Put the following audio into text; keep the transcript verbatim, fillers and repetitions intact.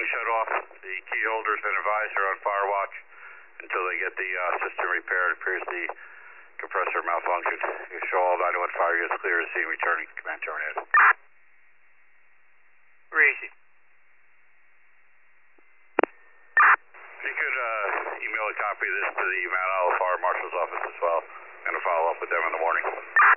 shut off. The key holder's been advised they're on fire watch until they get the uh, system repaired. It appears the compressor malfunction. You show all ninety-one fire units clear to scene, returning command terminated. Easy. You could uh, email a copy of this to the Mount Olive Fire Marshal's office as well. I'm going to follow up with them in the morning.